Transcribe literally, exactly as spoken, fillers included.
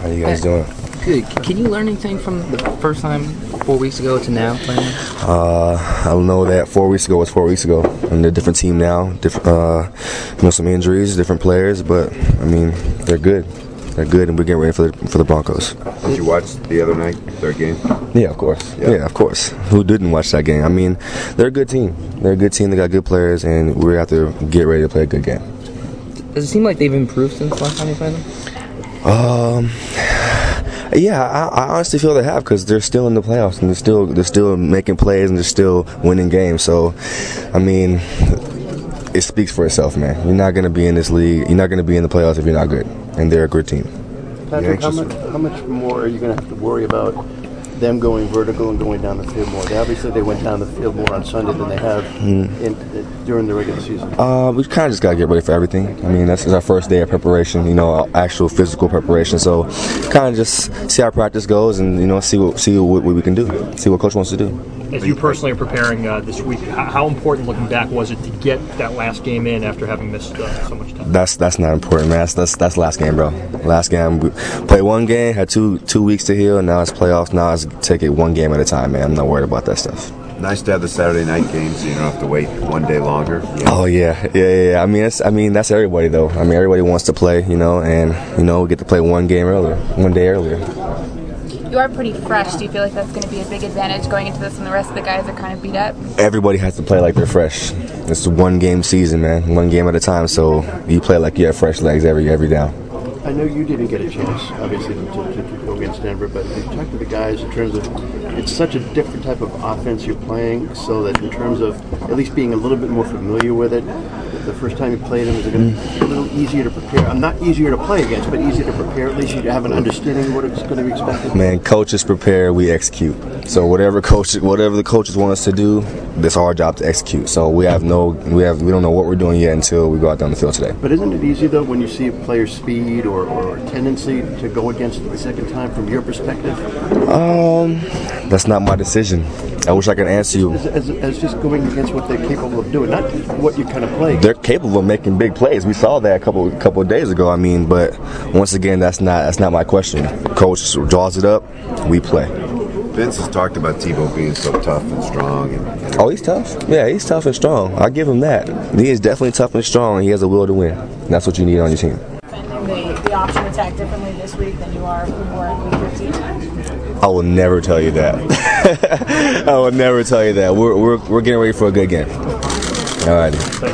How you guys doing? Good. Can you learn anything from the first time four weeks ago to now playing? Uh, I know that four weeks ago was four weeks ago. I'm in a different team now. Different, uh, you know, some injuries, different players, but I mean, they're good. They're good, and we're getting ready for the for the Broncos. Did you watch the other night, their game? Yeah, of course. Yeah. yeah, of course. Who didn't watch that game? I mean, they're a good team. They're a good team. They got good players, and we have to get ready to play a good game. Does it seem like they've improved since the last time you played them? Um. Yeah, I, I honestly feel they have because they're still in the playoffs and they're still they're still making plays and they're still winning games. So, I mean, it speaks for itself, man. You're not going to be in this league. You're not going to be in the playoffs if you're not good, and they're a good team. Patrick, how much, how much more are you going to have to worry about them going vertical and going down the field more? They obviously, they went down the field more on Sunday than they have mm. in, uh, during the regular season. Uh, we kind of just got to get ready for everything. I mean, this is our first day of preparation, you know, actual physical preparation. So, kind of just see how practice goes and, you know, see what see what, what we can do, see what Coach wants to do. As you personally are preparing uh, this week, how important, looking back, was it to get that last game in after having missed uh, so much time? That's that's not important, man. That's that's, that's last game, bro. Last game, we played one game, had two two weeks to heal, and now it's playoffs. Now it's take it one game at a time, man. I'm not worried about that stuff. Nice to have the Saturday night games, so you don't have to wait one day longer. Yeah. Oh yeah, yeah, yeah. yeah. I mean, it's, I mean that's everybody though. I mean, everybody wants to play, you know, and you know, we get to play one game earlier, one day earlier. You are pretty fresh. Do you feel like that's going to be a big advantage going into this when the rest of the guys are kind of beat up? Everybody has to play like they're fresh. It's a one game season, man. One game at a time. So you play like you have fresh legs every every down. I know you didn't get a chance, obviously, to, to, to go against Denver, but you talked to the guys in terms of it's such a different type of offense you're playing, so that in terms of at least being a little bit more familiar with it, the first time you played them, is it going to be a little easier to prepare? I'm not easier to play against, but easier to prepare. At least you have an understanding of what it's going to be expected. Man, coaches prepare, we execute. So whatever coach, whatever the coaches want us to do, it's our job to execute. So we have no, we have, we don't know what we're doing yet until we go out there on the field today. But isn't it easy though when you see a player's speed or, or tendency to go against it the second time from your perspective? Um, that's not my decision. I wish I could answer you. As, as, as just going against what they're capable of doing, not what you kind of play. They're capable of making big plays. We saw that a couple couple of days ago. I mean, but once again, that's not that's not my question. Coach draws it up, we play. Vince has talked about Tebow being so tough and strong. And, and oh, he's tough. Yeah, he's tough and strong. I give him that. He is definitely tough and strong. And he has a will to win. And that's what you need on your team. The, the option attack differently this week than you are when you were in week fifteen? I will never tell you that. I will never tell you that. We're we're we're getting ready for a good game. All righty.